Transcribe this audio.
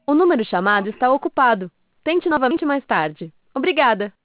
O número chamado está ocupado. Tente novamente mais tarde. Obrigada.